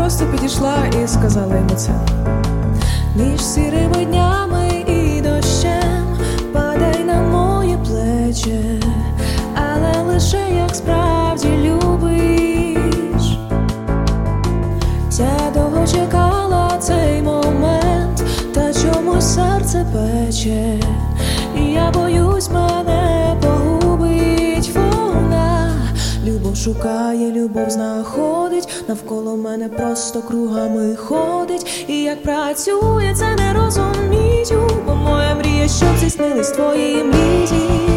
просто підійшла і сказала йому це. Між сірими днями і дощем падай на мої плечі, але лише як справді любиш. Я довго чекала цей момент, та чомусь серце пече, і я боюсь, мене погубить вона. Любов шукає, любов знаходить, навколо мене просто кругами ходить. І як працює, це не розумію, бо моя мрія, щоб здійснились твої мрії.